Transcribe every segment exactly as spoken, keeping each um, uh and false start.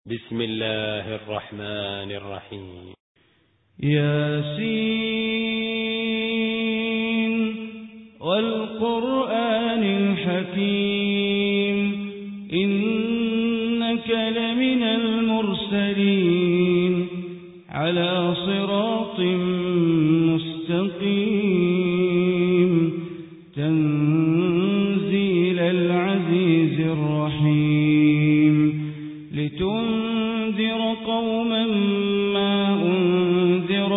بسم الله الرحمن الرحيم. ياسين والقرآن الحكيم إنك لمن المرسلين على صراط مستقيم تنزيل العزيز الرحيم لتنذر قوما ما أنذر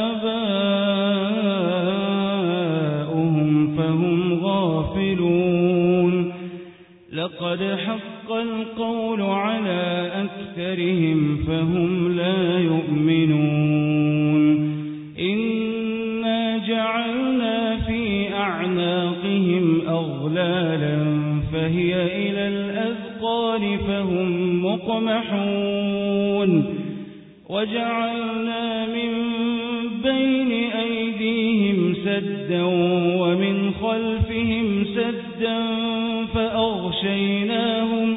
آباؤهم فهم غافلون لقد حق القول على أكثرهم فهم لا يؤمنون إنا جعلنا في أعناقهم أغلالا فهي إلى الأذقان فهم مقمحون وجعلنا من بين أيديهم سدا ومن خلفهم سدا فأغشيناهم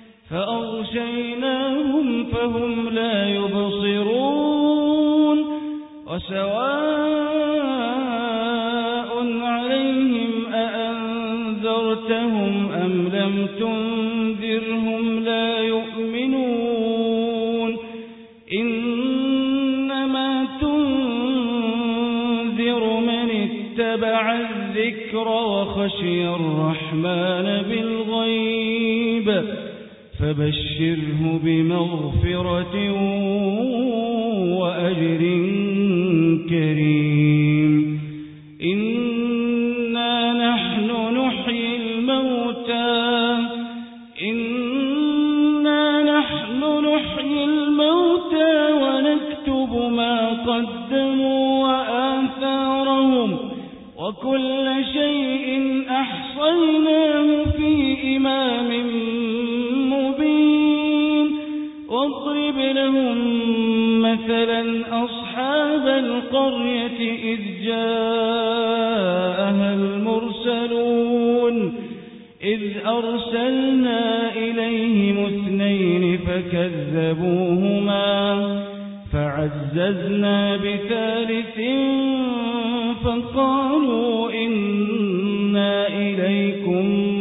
فأغشيناهم فهم لا يبصرون وسواء عليهم أأنذرتهم أم لم تنذرهم لا يؤمنون إنما تنذر من اتبع الذكر وخشي الرحمن بالغيب فبشره بمغفرة وأجر كريم إنا نحن نحيي الموتى إنا نحن نحيي الموتى ونكتب ما قدموا وآثارهم وكل شيء أحصيناه في إمام مبين واضرب لهم مثلا أصحاب القرية إذ جاءها المرسلون إذ أرسلنا إليهم اثنين فكذبوهما فعززنا بثالث فقالوا إنا إليكم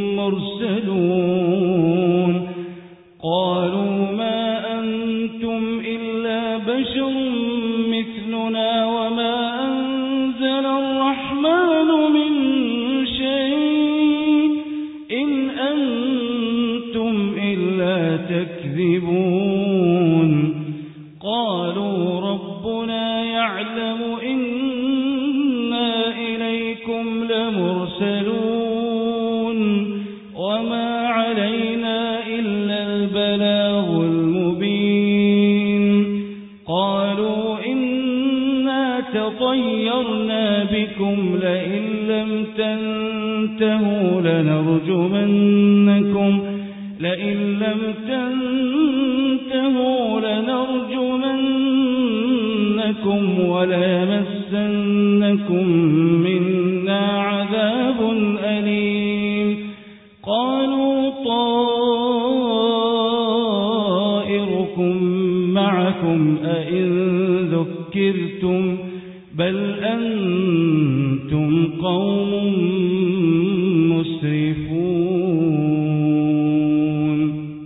مرسلون قالوا ما أنتم إلا بشر مثلنا وما أنزل الرحمن من شيء إن أنتم إلا تكذبون قالوا ربنا يعلم إنا إليكم لمرسلون وما علينا إلا البلاغ المبين قالوا إنا تطيرنا بكم لئن لم تنتهوا لنرجمنكم لئن لم تنتهوا لنرجمنكم وليمسنكم منا عذاب أليم قالوا طائركم معكم أئن ذكرتم بل أنتم قوم مسرفون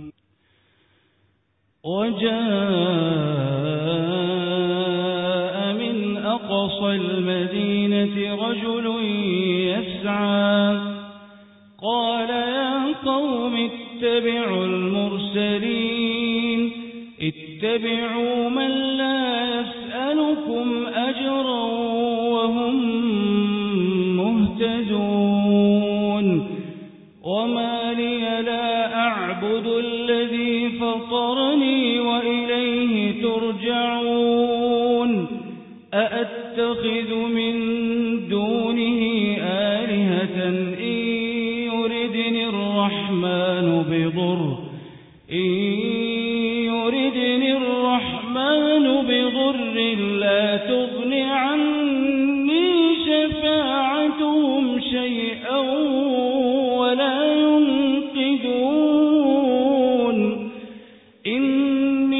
وجاء من أقصى المدينة رجل يسعى قال يا قوم اتبعوا المرسلين اتبعوا من لا يسألكم أجرا وهم مهتدون وما لي لا أعبد الذي فطرني وإليه ترجعون أأتخذ من دونه آلهة إن يردني الرحمن بضر إن يردني الرحمن بضر لا تغن عني شفاعتهم شيئا ولا ينقذون إن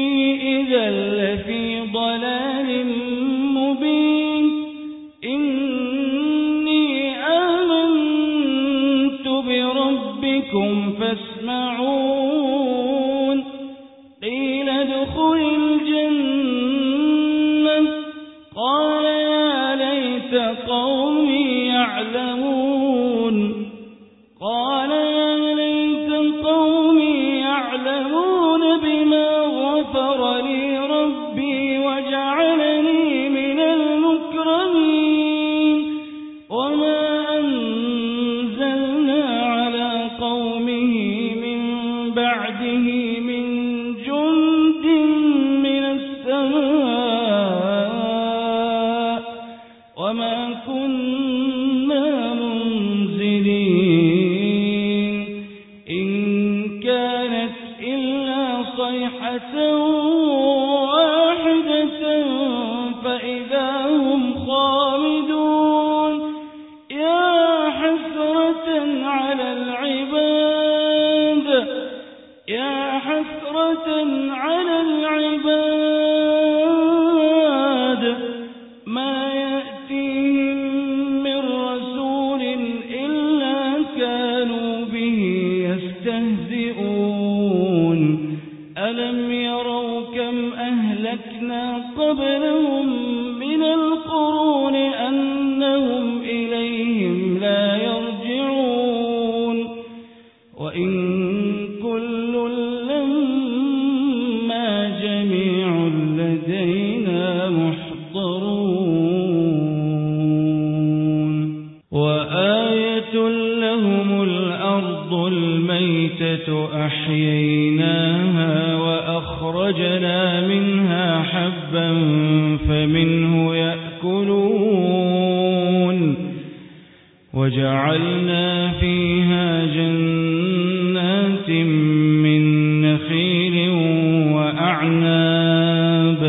واحدة فإذا هم خامدون يا حسرة على العباد يا حسرة على العباد ما يأتيهم من رسول إلا كانوا به يستهزئون ألم يروا كم أهلكنا قبلهم من القرون أنهم إليهم لا يرجعون وإن كل لما جميع لدينا محضرون وآية لهم الأرض الميتة أحييناها وأخرجنا منها حبا فمنه يأكلون وجعلنا فيها جنات من نخيل وأعناب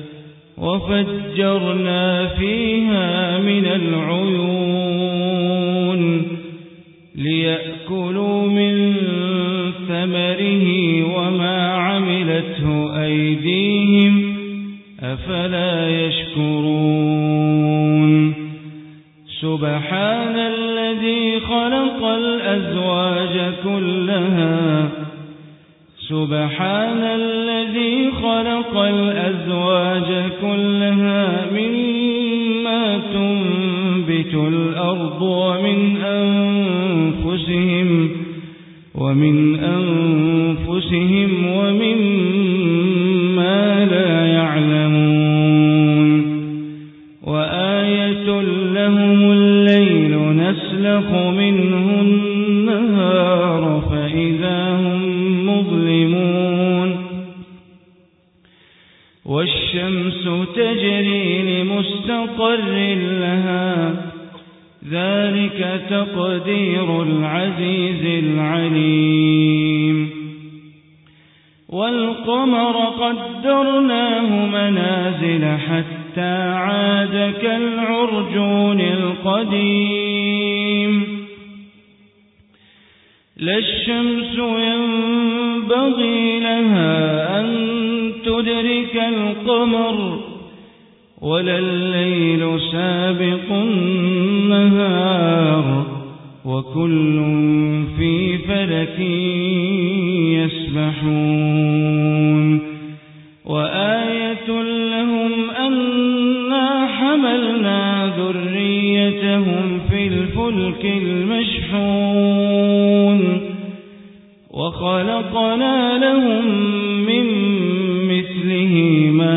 وفجرنا فيها من العيون ليأكلوا من ثمره وما عملته أيديهم أفلا يشكرون سبحان الذي خلق الأزواج كلها سبحان الذي خلق الأزواج كلها مما تنبت الأرض ومن أنفسهم ومن أنفسهم ومما لا يعلمون وآية لهم الليل نسلخ منه النهار فإذا هم مظلمون والشمس تجري لمستقر لها ذلك تقدير العزيز العليم والقمر قدرناه منازل حتى عاد كالعرجون القديم لا الشمس ينبغي لها أن تدرك القمر ولا الليل سابق النهار وكل في فلك يسبحون وآية لهم أنا حملنا ذريتهم في الفلك المشحون وخلقنا لهم من مثله ما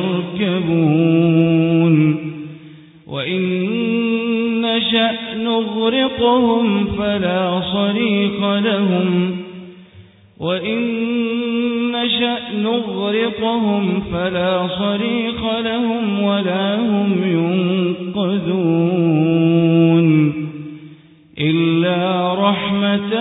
يركبون وإن نشأ نغرقهم فلا صريخ لهم وإن نشأ نغرقهم فلا صريخ لهم ولا هم ينقذون إلا رحمة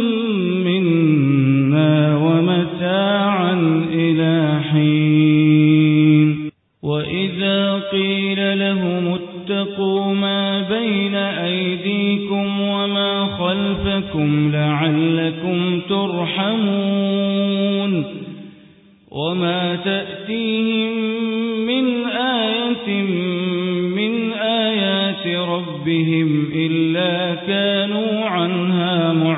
منا ومتاعا إلى حين وإذا قيل لهم اتقوا ما بين أيديكم وما خلفكم لعلكم ترحمون وما تأتيهم من آية من آيات ربهم إلا كانوا عنها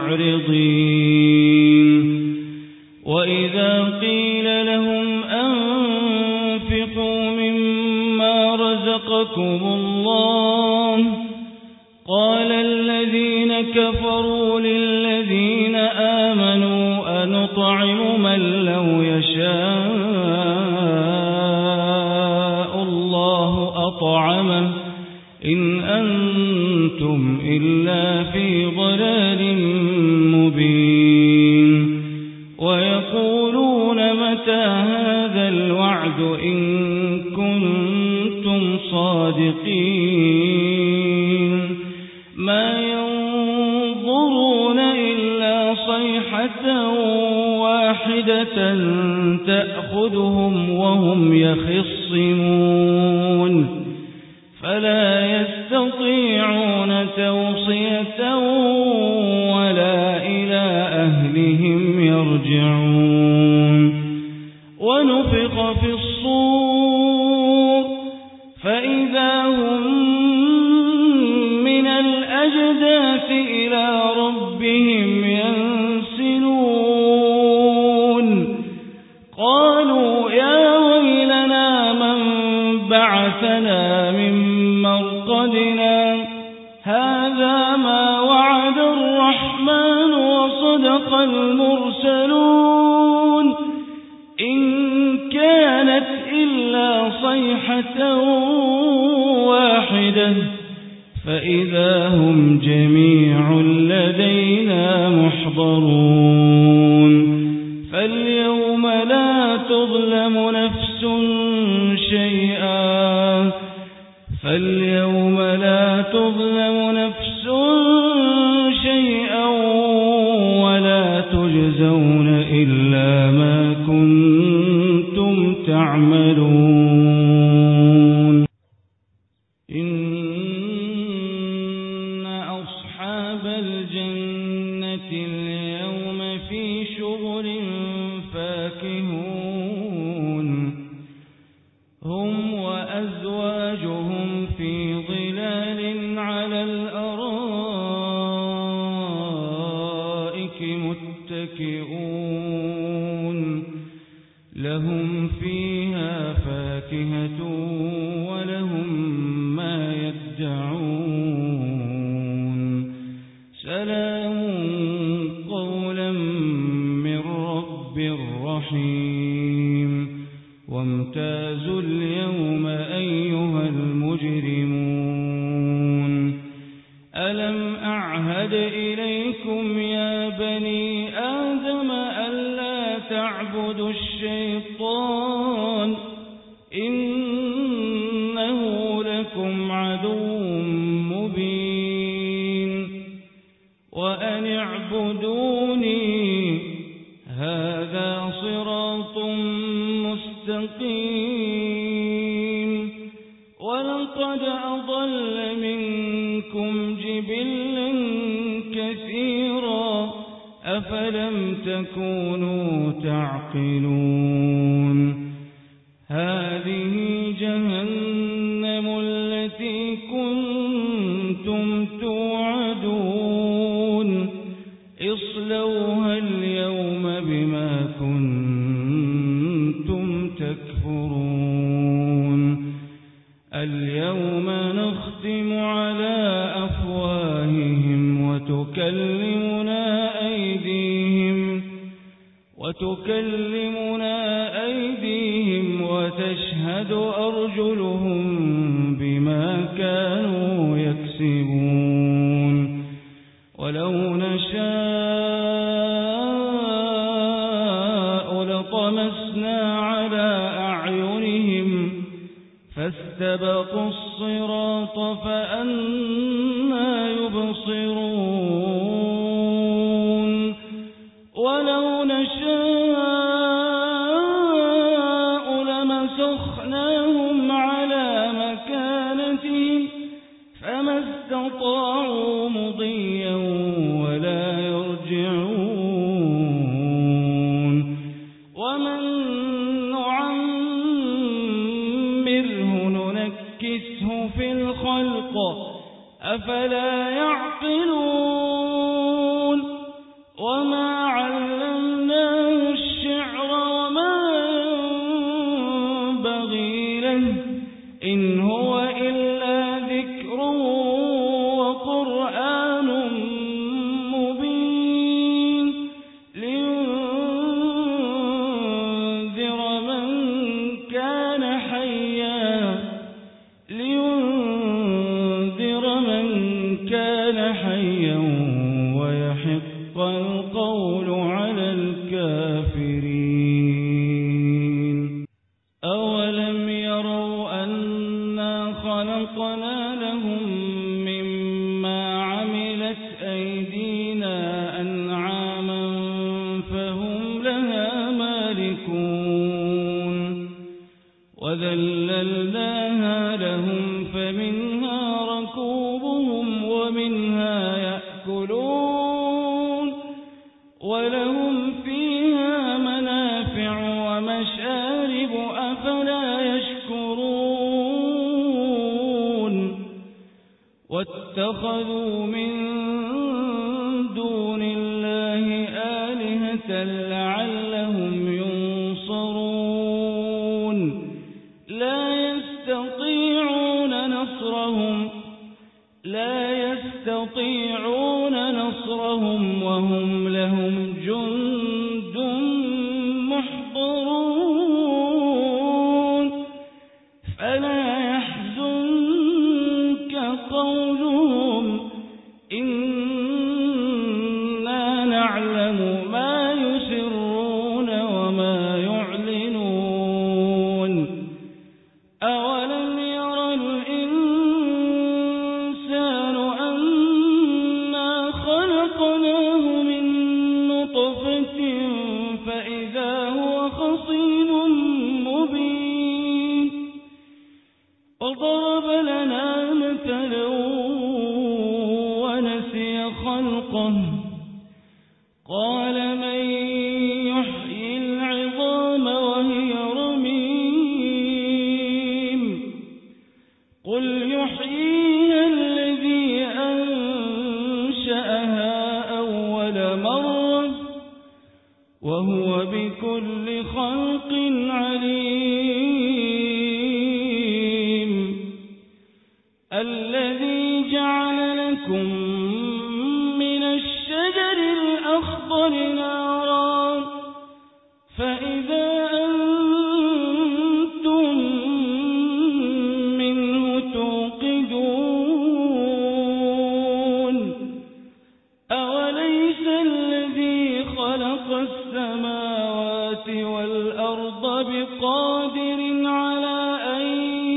معرضين وإذا قيل لهم أنفقوا مما رزقكم الله قال الذين كفروا للذين آمنوا أنطعم من لو يشاء الله أطعمه إن أنتم إلا في ضلال مبين ويقولون متى هذا الوعد إن كنتم صادقين ما ينظرون إلا صيحة واحدة واحدة تأخذهم وهم يخصمون فلا يستطيعون توصية ولا إلى أهلهم يرجعون ونفخ في الصور فإذا هم من الأجداث إلى ربهم ينسلون قالوا يا ويلنا من بعثنا من مرقدنا هذا ما وعد الرحمن وصدق المرسلون إن كانت إلا صيحة واحدة فإذا هم جميع لدينا محضرون فاليوم لا تظلم نفس شيئا فاليوم لا تظلم نفس شيئا ولا تجزون إلا ما كنتم تعملون إن أصحاب الجنة اليوم في شغل فاكهون هم وأزواجهم في ظلال على الأرائك متكئون لهم فيها فاكهة ولهم ما يدعون سلام قولا من رب رحيم وامتازوا اليوم أيها المجرمون ألم أعهد إليكم يا بني آدم ألا تعبدوا الشيطان إنه لكم عدو مبين وأن اعبدوني هذا صراط مستقيم ولقد أضل منكم جبلا كثيرا أفلم تكونوا تعقلون هذه جهنم التي كنتم توعدون اصلوها اليوم بما كنتم تكفرون اليوم نختم على أفواههم وتكلمنا أيديهم وتكلمنا أيديهم وتشهد أرجلهم بما كانوا يكسبون ولو نشاء لطمسنا على أعينهم فاستبقوا الصراط فأنى يبصرون ولو نشاء لمسخناهم على مكانتهم فما استطاعوا مضيا ولا يرجعون ومن نعمره ننكسه في الخلق أفلا يعقلون وما علمناه الشعر وما ينبغي له إن هو إلا ذكر وقرآن مبين لينذر من كان حيا لينذر من كان حيا وذللناها لهم فمنها ركوبهم ومنها يأكلون ولهم فيها منافع ومشارب أفلا يشكرون واتخذوا من دون الله آلهة لعلهم ينصرون لا يستطيعون نصرهم لا يستطيعون نصرهم وهم لهم جند محضرون فلا يحزنك قولهم إنا نعلم ما يسرون وما يعلنون أولم ير الإنسان أنا خلقناه من نطفة فإذا هو خصيم مبين وضرب لنا مثلا ونسي خلقه قال من يحيي العظام وهي رميم قل يحييها الذي أنشأها أول مرة وهو بكل خلق عليم الذي جعل لكم من الشجر الأخضر نارا فإذا أنتم منه توقدون أوليس الذي خلق السماوات والأرض بقادر على أن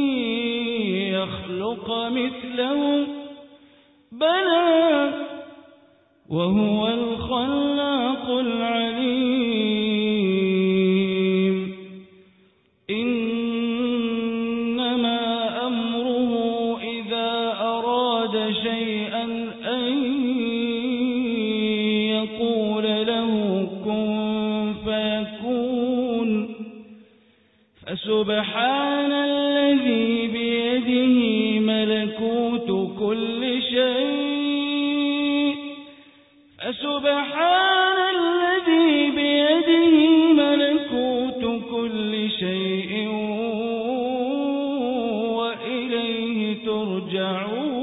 يخلق مثله بلى وهو الخلاق العليم إنما أمره إذا أراد شيئا أن يقول له كن فيكون فسبحان الذي بيده ملكوت كل شيء فسبحان الذي بيده ملكوت كل شيء وإليه ترجعون